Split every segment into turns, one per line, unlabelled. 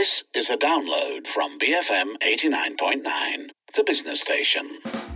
This is a download from BFM 89.9, the business station.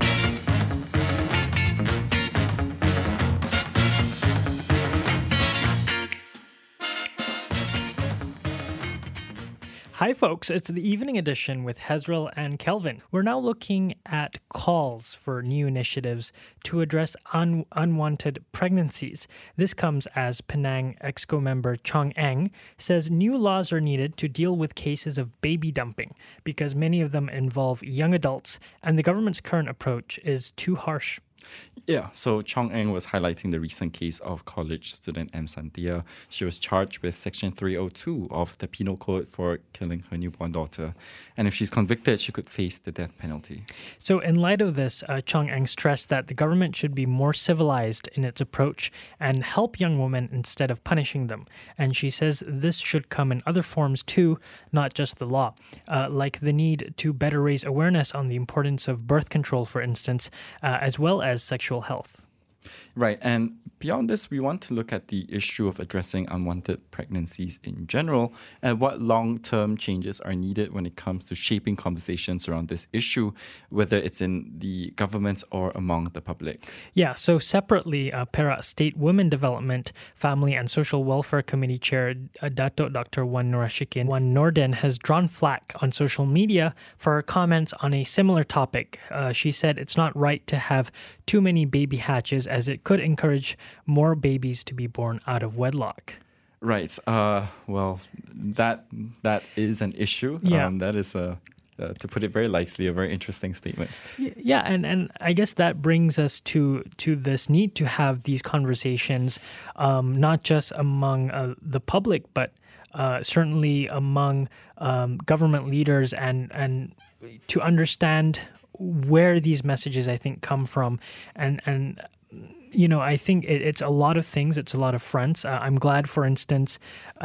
Hi folks, it's the evening edition with Hezrel and Kelvin. We're now looking at calls for new initiatives to address unwanted pregnancies. This comes as Penang Exco member Chong Eng says new laws are needed to deal with cases of baby dumping because many of them involve young adults and the government's current approach is too harsh.
Yeah, so Chong Eng was highlighting the recent case of college student M. Santia. She was charged with Section 302 of the Penal Code for killing her newborn daughter. And if she's convicted, she could face the death penalty.
So in light of this, Chong Eng stressed that the government should be more civilized in its approach and help young women instead of punishing them. And she says this should come in other forms too, not just the law, like the need to better raise awareness on the importance of birth control, for instance, as well as sexual health.
Right, and beyond this, we want to look at the issue of addressing unwanted pregnancies in general and what long-term changes are needed when it comes to shaping conversations around this issue, whether it's in the government or among the public.
Yeah, so separately, Perak State Women Development, Family and Social Welfare Committee Chair Datuk Dr. Wan Norden has drawn flack on social media for her comments on a similar topic. She said it's not right to have too many baby hatches as it could encourage more babies to be born out of wedlock.
Right. Well, that is an issue.
Yeah.
That is to put it very lightly, a very interesting statement.
Yeah, and I guess that brings us to this need to have these conversations, not just among the public, but certainly among government leaders and to understand where these messages, I think, come from. And you know, I think it's a lot of things. It's a lot of fronts. I'm glad, for instance,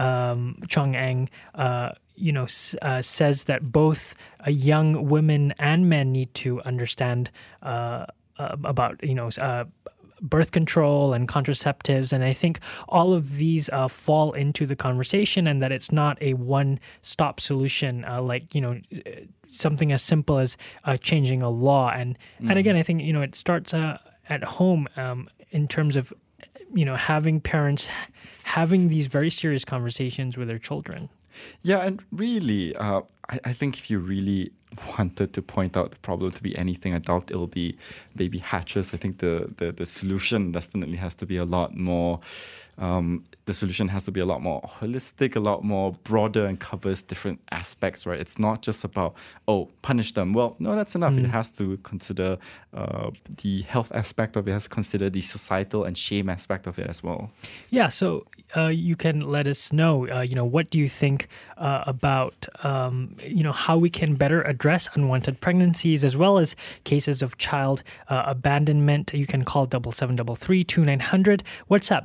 Chong Eng, says that both young women and men need to understand about, birth control and contraceptives. And I think all of these fall into the conversation and that it's not a one-stop solution, something as simple as changing a law. And again, I think, it starts at home in terms of, having parents having these very serious conversations with their children.
Yeah, and really, I think if you really wanted to point out the problem to be anything, I doubt it'll be baby hatches. I think the solution definitely has to be a lot more. The solution has to be a lot more holistic, a lot more broader, and covers different aspects. Right? It's not just about punish them. Well, no, that's enough. It has to consider the health aspect of it. It has to consider the societal and shame aspect of it as well.
Yeah. So you can let us know. What do you think about how we can better address unwanted pregnancies as well as cases of child abandonment? You can call 7733 2900, WhatsApp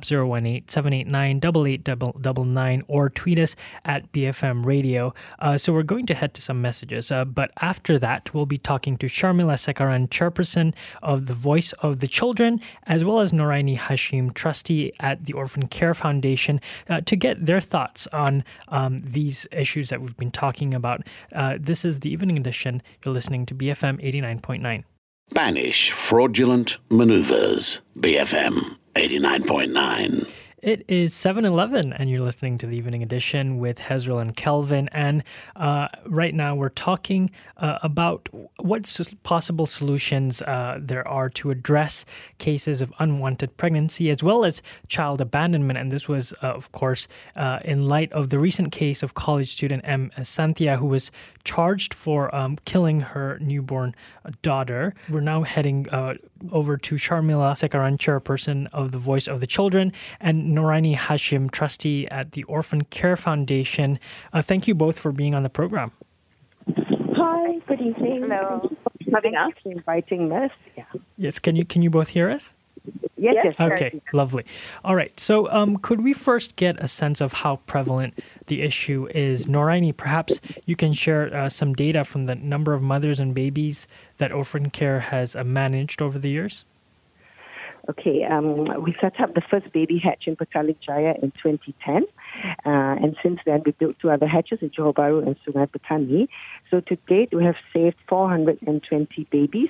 018-789-8899, or tweet us at BFM Radio. So we're going to head to some messages, but after that we'll be talking to Sharmila Sekaran, chairperson of the Voice of the Children, as well as Noraini Hashim, trustee at the Orphan Care Foundation, to get their thoughts on these issues that we've been talking about. This is the evening edition. You're listening to BFM 89.9.
Banish fraudulent maneuvers. BFM 89.9.
It is 7:11 and you're listening to the evening edition with Hezrel and Kelvin. And right now we're talking about what possible solutions there are to address cases of unwanted pregnancy as well as child abandonment. And this was, of course, in light of the recent case of college student M. Santia, who was charged for killing her newborn daughter. We're now heading over to Sharmila Sekaran, chairperson of the Voice of the Children, and Noraini Hashim, trustee at the Orphan Care Foundation. Thank you both for being on the program.
Hi, good evening.
Hello.
Having us, inviting us. Yeah.
Yes, can you both hear us?
Yes.
Okay, lovely. All right, so could we first get a sense of how prevalent the issue is? Noraini, perhaps you can share some data from the number of mothers and babies that Orphan Care has managed over the years?
Okay, we set up the first baby hatch in Petaling Jaya in 2010. And since then, we built 2 other hatches in Johor Bahru and Sungai Petani. So to date, we have saved 420 babies.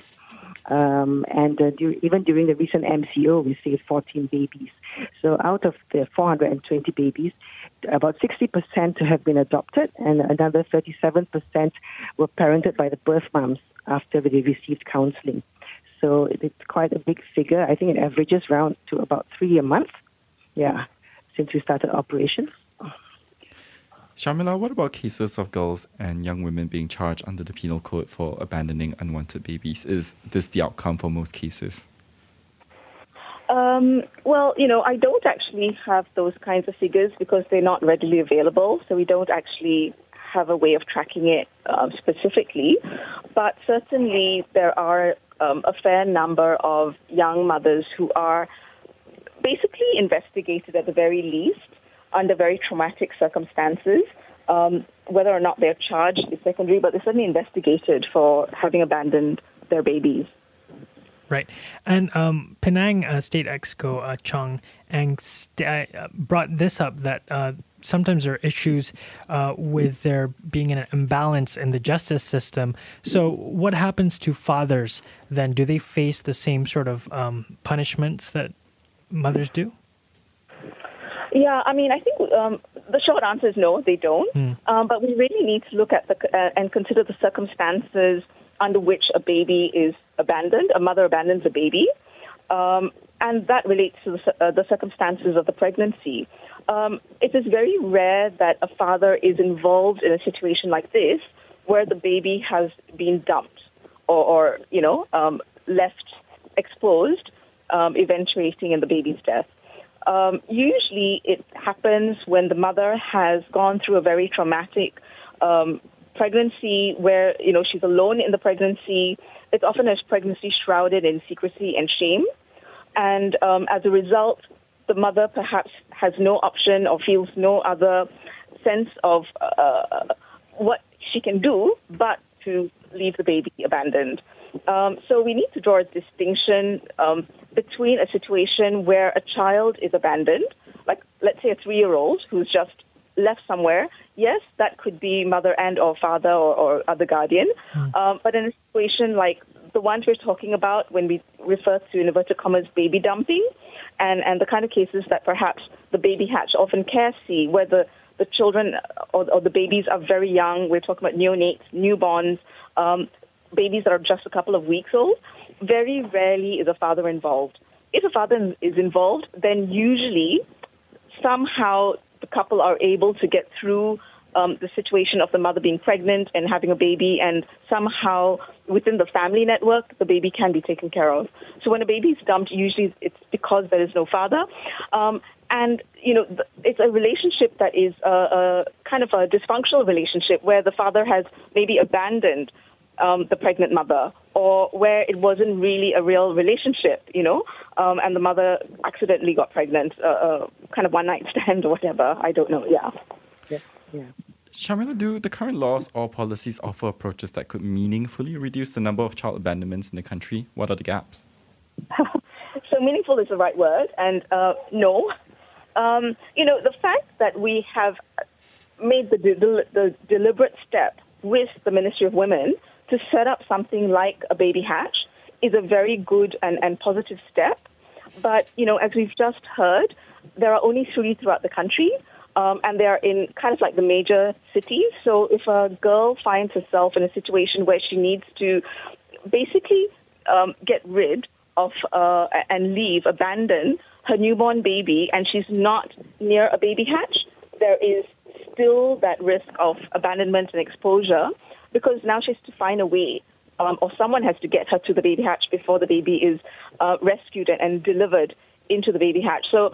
Even during the recent MCO, we saved 14 babies. So out of the 420 babies, about 60% have been adopted, and another 37% were parented by the birth moms after they received counseling. So it's quite a big figure. I think it averages around to about 3 a month. Yeah, since we started operations.
Sharmila, what about cases of girls and young women being charged under the penal code for abandoning unwanted babies? Is this the outcome for most cases?
Well, I don't actually have those kinds of figures because they're not readily available, so we don't actually have a way of tracking it specifically. But certainly there are a fair number of young mothers who are basically investigated at the very least under very traumatic circumstances. Whether or not they're charged is secondary, but they're certainly investigated for having abandoned their babies.
Right. And Penang State Exco Chong Ang brought this up, that sometimes there are issues with there being an imbalance in the justice system. So what happens to fathers then? Do they face the same sort of punishments that mothers do?
Yeah, I mean, I think the short answer is no, they don't. But we really need to look at and consider the circumstances under which a baby is abandoned, a mother abandons a baby, and that relates to the circumstances of the pregnancy. It is very rare that a father is involved in a situation like this where the baby has been dumped or left exposed, eventuating in the baby's death. Usually it happens when the mother has gone through a very traumatic pregnancy where, she's alone in the pregnancy. It's often a pregnancy shrouded in secrecy and shame. And as a result, the mother perhaps has no option or feels no other sense of what she can do but to leave the baby abandoned. So we need to draw a distinction between a situation where a child is abandoned, like let's say a 3-year-old who's just left somewhere. Yes, that could be mother and or father or other guardian. But in a situation like the ones we're talking about when we refer to, in inverted commas, baby dumping, and the kind of cases that perhaps the baby hatch often care see, where the children or the babies are very young. We're talking about neonates, newborns, babies that are just a couple of weeks old. Very rarely is a father involved. If a father is involved, then usually somehow the couple are able to get through the situation of the mother being pregnant and having a baby, and somehow within the family network, the baby can be taken care of. So when a baby is dumped, usually it's because there is no father. And, it's a relationship that is a kind of a dysfunctional relationship where the father has maybe abandoned the pregnant mother, or where it wasn't really a real relationship, and the mother accidentally got pregnant, kind of one-night stand or whatever. I don't know, yeah.
Sharmila, do the current laws or policies offer approaches that could meaningfully reduce the number of child abandonments in the country? What are the gaps?
So meaningful is the right word, and no. The fact that we have made the deliberate step with the Ministry of Women to set up something like a baby hatch is a very good and positive step. But, as we've just heard, there are only 3 throughout the country, and they are in kind of like the major cities. So if a girl finds herself in a situation where she needs to basically get rid of and abandon her newborn baby, and she's not near a baby hatch, there is still that risk of abandonment and exposure, because now she has to find a way, or someone has to get her to the baby hatch before the baby is rescued and delivered into the baby hatch. So,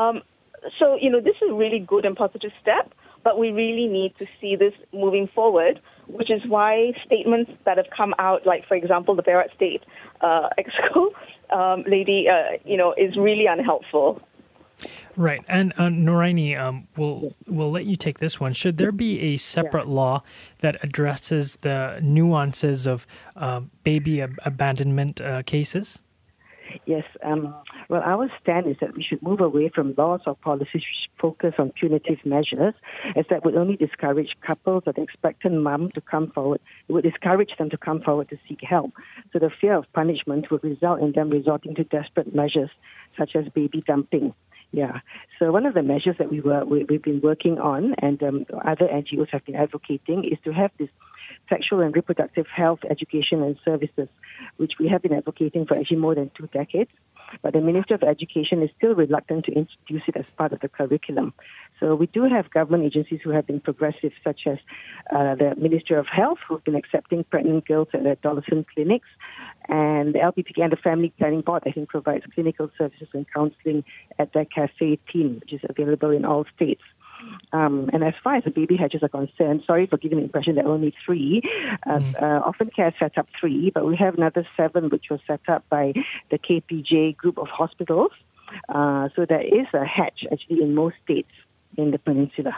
this is a really good and positive step, but we really need to see this moving forward, which is why statements that have come out, like, for example, the Perak State Exco lady, is really unhelpful.
Right. And Noraini, we'll let you take this one. Should there be a separate law that addresses the nuances of baby abandonment cases?
Yes. Well, our stand is that we should move away from laws or policies which focus on punitive measures, as that would only discourage couples or the expectant mum to come forward. It would discourage them to come forward to seek help. So the fear of punishment would result in them resorting to desperate measures, such as baby dumping. Yeah. So one of the measures that we've been working on, and other NGOs have been advocating, is to have this sexual and reproductive health education and services, which we have been advocating for actually more than 2 decades. But the Ministry of Education is still reluctant to introduce it as part of the curriculum. So we do have government agencies who have been progressive, such as the Ministry of Health, who've been accepting pregnant girls at their adolescent clinics, and the LPPK and the Family Planning Board, I think, provides clinical services and counseling at their cafe team, which is available in all states. And as far as the baby hatches are concerned, sorry for giving the impression that only 3. Orphan Care set up 3, but we have another 7 which was set up by the KPJ group of hospitals. So there is a hatch actually in most states in the peninsula.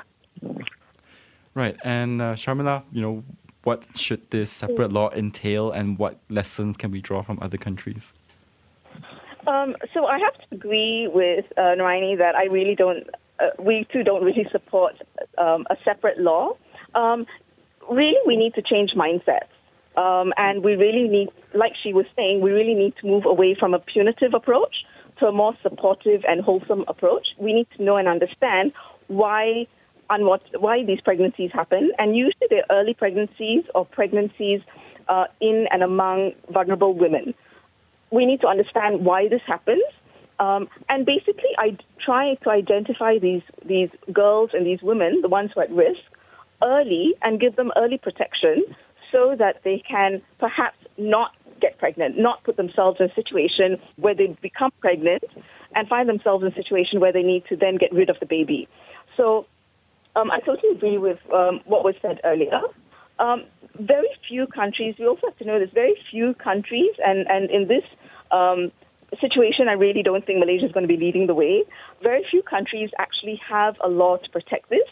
Right. And Sharmila, what should this separate law entail, and what lessons can we draw from other countries?
So I have to agree with Noraini that I really don't. We too don't really support a separate law. Really, we need to change mindsets. And we really need, like she was saying, we really need to move away from a punitive approach to a more supportive and wholesome approach. We need to know and understand why these pregnancies happen. And usually they're early pregnancies or pregnancies in and among vulnerable women. We need to understand why this happens. And basically, I try to identify these girls and these women, the ones who are at risk, early and give them early protection so that they can perhaps not get pregnant, not put themselves in a situation where they become pregnant and find themselves in a situation where they need to then get rid of the baby. So I totally agree with what was said earlier. Very few countries, we also have to know there's very few countries, and in this situation, I really don't think Malaysia is going to be leading the way. Very few countries actually have a law to protect this.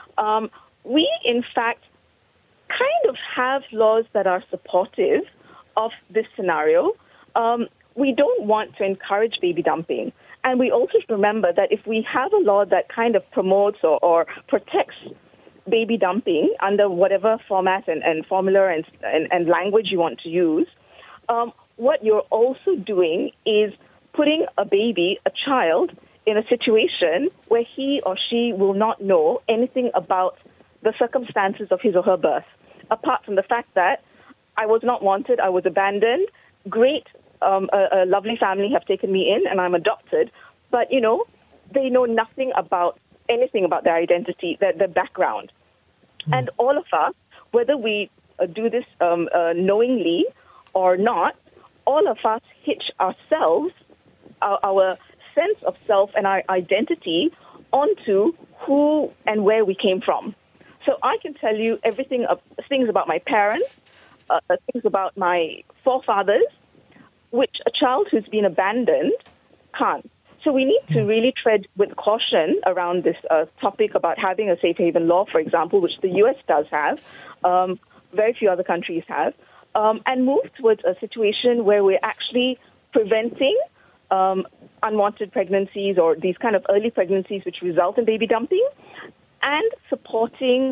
We, in fact, kind of have laws that are supportive of this scenario. We don't want to encourage baby dumping. And we also remember that if we have a law that kind of promotes or protects baby dumping under whatever format and formula and language you want to use, what you're also doing is putting a child, in a situation where he or she will not know anything about the circumstances of his or her birth, apart from the fact that I was not wanted, I was abandoned, great, a lovely family have taken me in and I'm adopted, but, they know anything about their identity, their background. And all of us, whether we do this knowingly or not, all of us hitch ourselves, our sense of self and our identity onto who and where we came from. So I can tell you things about my parents, things about my forefathers, which a child who's been abandoned can't. So we need to really tread with caution around this topic about having a safe haven law, for example, which the U.S. does have, very few other countries have, and move towards a situation where we're actually preventing unwanted pregnancies or these kind of early pregnancies which result in baby dumping, and supporting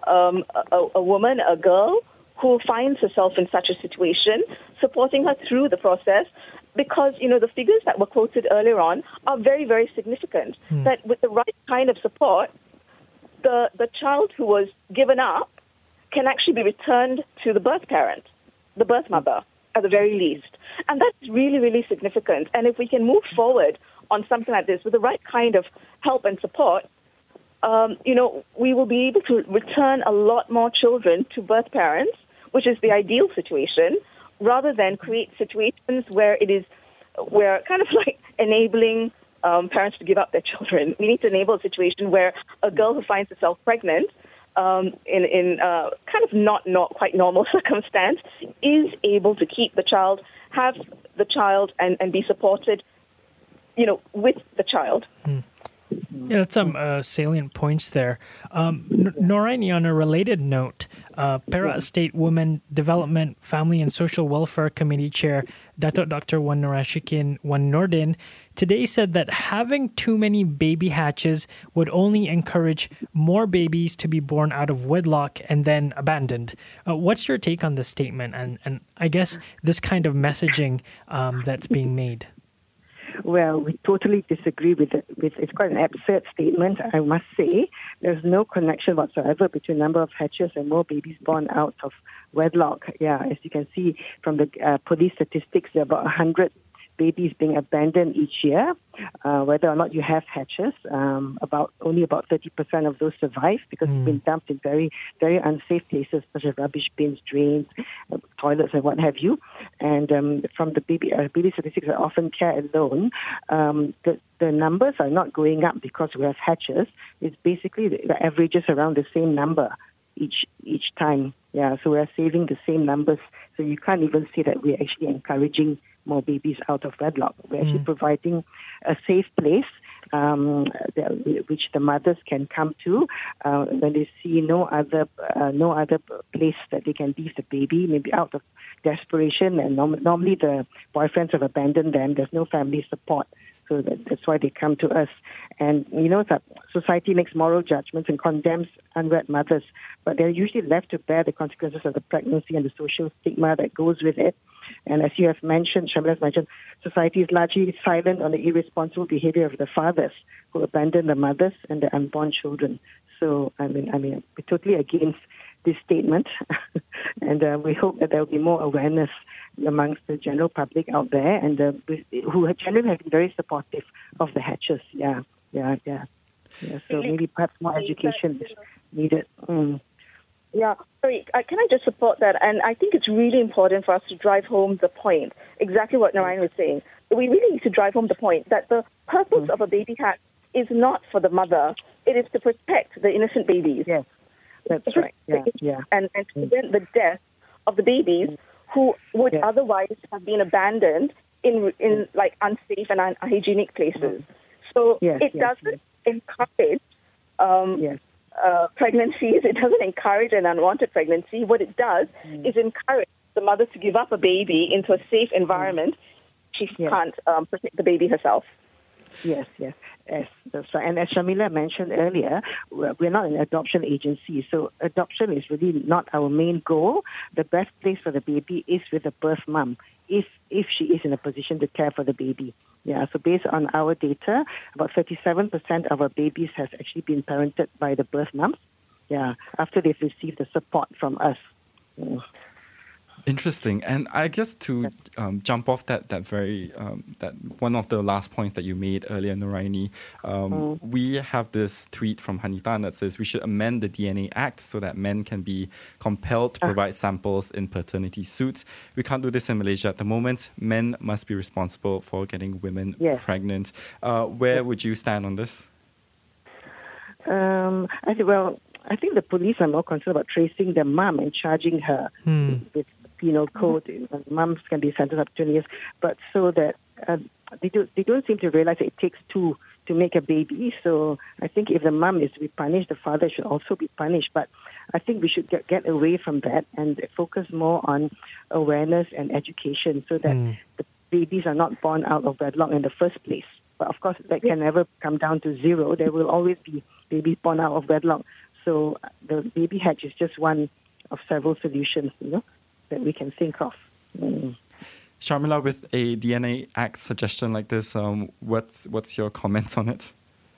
a woman, a girl, who finds herself in such a situation, supporting her through the process, because, the figures that were quoted earlier on are very, very significant, that with the right kind of support, the child who was given up can actually be returned to the birth parent, the birth mother, at the very least. And that's really, really significant. And if we can move forward on something like this with the right kind of help and support, we will be able to return a lot more children to birth parents, which is the ideal situation, rather than create situations where we're kind of like enabling parents to give up their children. We need to enable a situation where a girl who finds herself pregnant in kind of not quite normal circumstance is able to keep the child, have the child, and be supported, with the child.
Yeah, that's some salient points there. Noraini, on a related note, Perak State Women Development, Family and Social Welfare Committee Chair, Datuk Dr. Wan Nordin, today said that having too many baby hatches would only encourage more babies to be born out of wedlock and then abandoned. What's your take on this statement and I guess this kind of messaging that's being made?
Well, we totally disagree with it. It's quite an absurd statement, I must say. There's no connection whatsoever between number of hatches and more babies born out of wedlock. Yeah, as you can see from the police statistics, there are about 100 babies being abandoned each year. Whether or not you have hatches, only about 30% of those survive because they've been dumped in very, very unsafe places such as rubbish bins, drains, toilets, and what have you. And from the baby statistics at Orphan Care alone, the numbers are not going up because we have hatches. It's basically the averages around the same number each time. Yeah, so we're saving the same numbers. So you can't even say that we're actually encouraging more babies out of wedlock. We're actually providing a safe place which the mothers can come to when they see no other place that they can leave the baby, maybe out of desperation. And normally the boyfriends have abandoned them. There's no family support. So that's why they come to us. And that society makes moral judgments and condemns unwed mothers, but they're usually left to bear the consequences of the pregnancy and the social stigma that goes with it. And as you have mentioned, Shamila has mentioned, society is largely silent on the irresponsible behavior of the fathers who abandon the mothers and the unborn children. So, I mean, we're totally against this statement, and we hope that there will be more awareness amongst the general public out there, and who generally have been very supportive of the hatches. Yeah. So maybe perhaps more education is needed.
Yeah, sorry, can I just support that? And I think it's really important for us to drive home the point, exactly what Narayan was saying. We really need to drive home the point that the purpose of a baby hatch is not for the mother. It is to protect the innocent babies.
Yes, that's right. Yeah.
And to prevent the death of the babies who would otherwise have been abandoned in like unsafe and unhygienic places. So it doesn't encourage pregnancies. It doesn't encourage an unwanted pregnancy. What it does is encourage the mother to give up a baby into a safe environment. She can't protect the baby herself.
Yes, that's right. And as Shamila mentioned earlier, we're not an adoption agency, so adoption is really not our main goal. The best place for the baby is with the birth mom, if she is in a position to care for the baby. Yeah, so based on our data, about 37% of our babies has actually been parented by the birth moms. Yeah, after they've received the support from us.
Interesting. And I guess to jump off that one of the last points that you made earlier, Noraini, we have this tweet from Hanitan that says we should amend the DNA Act so that men can be compelled to provide samples in paternity suits. We can't do this in Malaysia at the moment. Men must be responsible for getting women pregnant. Where would you stand on this?
I think the police are more concerned about tracing the mom and charging her with penal code. Moms can be sentenced up to 20 years, but so that they don't seem to realize that it takes two to make a baby. So I think if the mom is to be punished, the father should also be punished. But I think we should get away from that and focus more on awareness and education so that the babies are not born out of wedlock in the first place. But of course, that can never come down to zero. There will always be babies born out of wedlock. So the baby hatch is just one of several solutions, that we can think of.
Sharmila, with a DNA Act suggestion like this, what's your comments on it?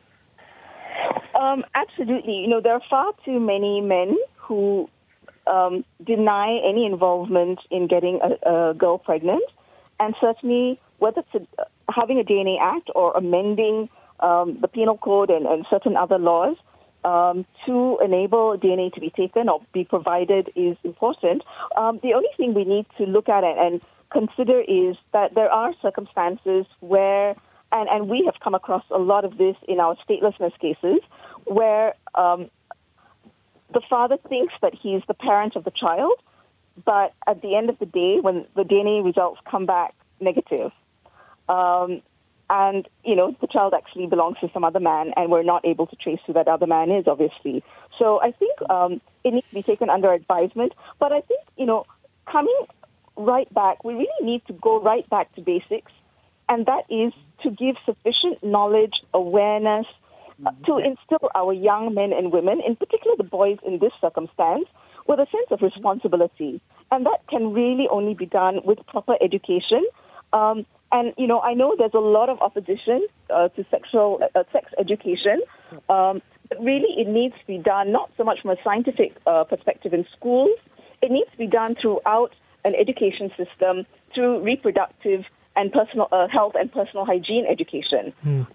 Absolutely. There are far too many men who deny any involvement in getting a girl pregnant, and certainly whether it's having a DNA Act or amending the penal code and certain other laws to enable DNA to be taken or be provided is important. The only thing we need to look at and consider is that there are circumstances where, and we have come across a lot of this in our statelessness cases, where the father thinks that he's the parent of the child, but at the end of the day, when the DNA results come back negative, and, the child actually belongs to some other man, and we're not able to trace who that other man is, obviously. So I think it needs to be taken under advisement. But I think, coming right back, we really need to go right back to basics, and that is to give sufficient knowledge, awareness, to instill our young men and women, in particular the boys in this circumstance, with a sense of responsibility. And that can really only be done with proper education. And, I know there's a lot of opposition to sex education, but really it needs to be done not so much from a scientific perspective in schools. It needs to be done throughout an education system through reproductive and personal health and personal hygiene education.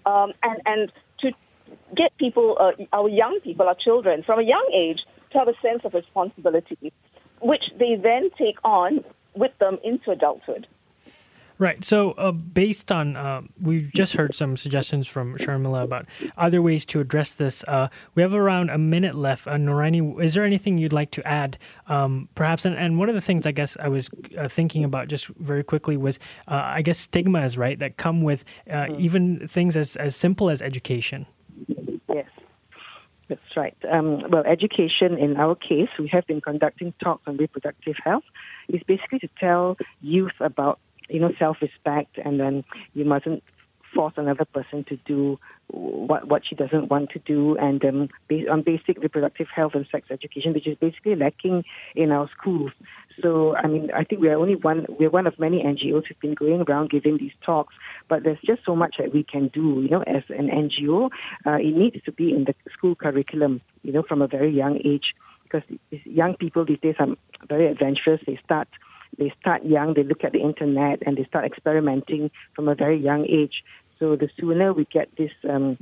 And to get people, our young people, our children, from a young age to have a sense of responsibility, which they then take on with them into adulthood.
Right. So based on, we've just heard some suggestions from Sharmila about other ways to address this. We have around a minute left. Noorani, is there anything you'd like to add? Perhaps, and one of the things I guess I was thinking about just very quickly was, I guess, stigmas, right, that come with even things as simple as education.
Yes, that's right. Well, education, in our case, we have been conducting talks on reproductive health. It's basically to tell youth about self-respect, and then you mustn't force another person to do what she doesn't want to do, and on basic reproductive health and sex education, which is basically lacking in our schools. So, I think we're one of many NGOs who've been going around giving these talks, but there's just so much that we can do, as an NGO. It needs to be in the school curriculum, from a very young age, because young people these days are very adventurous. They start young, they look at the internet, and they start experimenting from a very young age. So the sooner we get this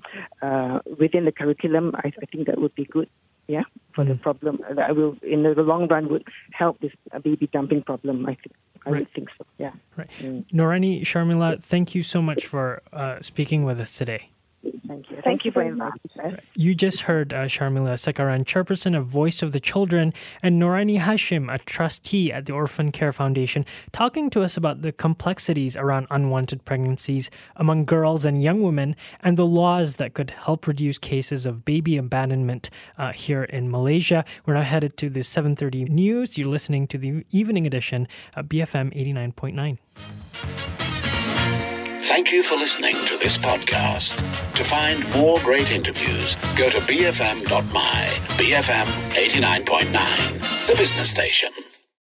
within the curriculum, I think that would be good, for the problem. That will, in the long run, would help this baby dumping problem, I think. I would think so, yeah.
Right. Noorani, Sharmila, thank you so much for speaking with us today.
Thank you. Thank you for inviting us.
You just heard Sharmila Sekaran, chairperson of Voice of the Children, and Noorani Hashim, a trustee at the Orphan Care Foundation, talking to us about the complexities around unwanted pregnancies among girls and young women and the laws that could help reduce cases of baby abandonment here in Malaysia. We're now headed to the 7:30 news. You're listening to the evening edition at BFM 89.9.
Thank you for listening to this podcast. To find more great interviews, go to bfm.my. BFM 89.9, the business station.